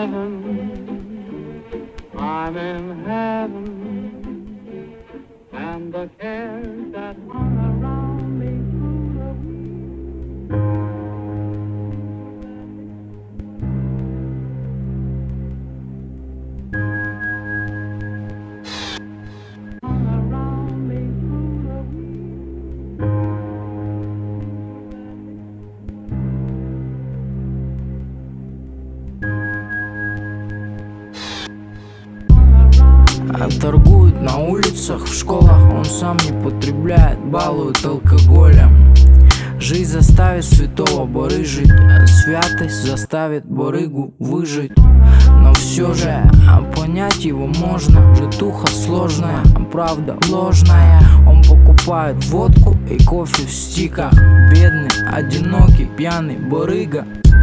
I'm in heaven, and the cares that hung around me Торгует на улицах, в школах он сам не потребляет, балует алкоголем. Жизнь заставит святого барыжить, святость заставит барыгу выжить. Но все же понять его можно, житуха сложная, правда ложная. Он покупает водку и кофе в стиках, бедный, одинокий, пьяный барыга.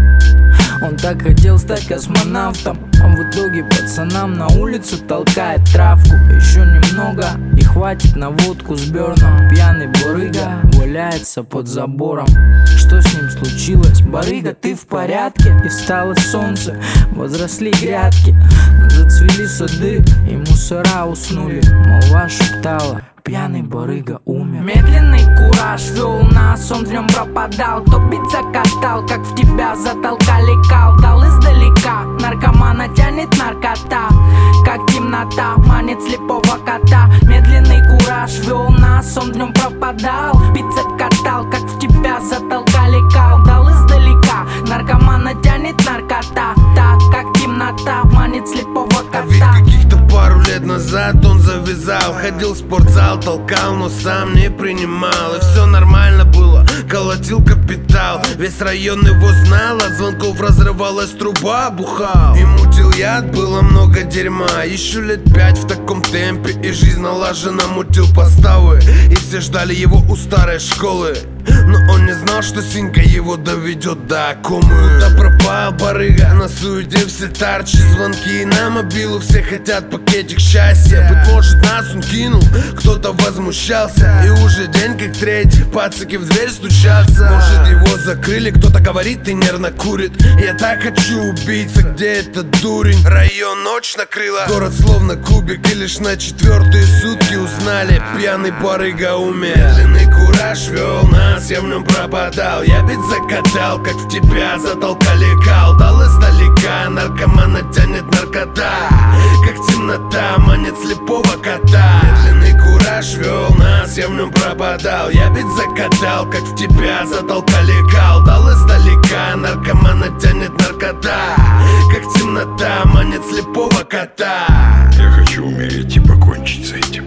Он так хотел стать космонавтом, а в итоге пацанам на улицу толкает травку. Еще немного и хватит на водку с Бёрном. Пьяный барыга валяется под забором. Что с ним случилось? Барыга, ты в порядке? И встало солнце, возросли грядки, зацвели сады и мусора уснули. Молва шептала: пьяный барыга умер. Медленный кураж вел нас, он в нем пропадал. То бить закатал, как в тебя затолкали кал. Дал издалека, наркомана тянет наркота, как темнота манит слепого кота. Медленный кураж вел нас, он в нем пропадал. Бить закатал, как в тебя затолкали кал. Дал издалека, наркомана тянет наркота, так как темнота манит слепого кота. А ведь каких-то пару лет назад он завязал, ходил в спортзал, толкал, но сам не принимал. И все нормально было, колотил капитал. Весь район его знал, от звонков разрывалась труба, бухал и мутил яд, было много дерьма. Еще лет 5 в таком темпе, и жизнь налажена, мутил поставы. И все ждали его у старой школы, но он не знал, что синька его доведет до комы. Куда пропал барыга, на суете все тарчи, звонки на мобилу, все хотят пакетик счастья. Быть может, нас он кинул, кто-то возмущался, и уже день как третий, пацаки в дверь стучатся. Может, его закрыли, кто-то говорит и нервно курит. Я так хочу убийца, где этот дурень? Район ночь накрыла, город словно кубик, и лишь на 4-е сутки узнали: пьяный барыга умер. Медленный кураж вел нас, я в нем пропадал. Я бить закатал, как в тебя затолкали кал. Дал издалека, наркомана тянет наркота, как темнота манит слепого кота. Медленный кураж вел нас, я в нем пропадал. Я бить закатал, как в тебя затолкали кал. Дал издалека, наркомана тянет наркота, как темнота манит слепого кота. Я хочу умереть и покончить с этим.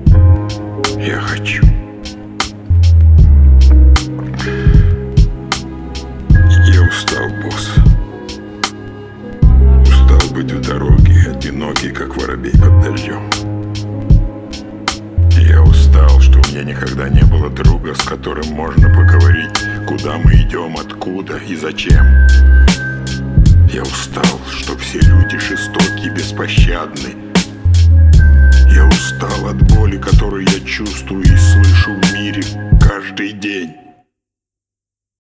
Я хочу. Я устал, босс. Устал быть в дороге, одинокий, как воробей под дождем. Я устал, что у меня никогда не было друга, с которым можно поговорить, куда мы идем, откуда и зачем. Я устал, что все люди жестоки и беспощадны. Я устал от боли, которую я чувствую и слышу в мире каждый день.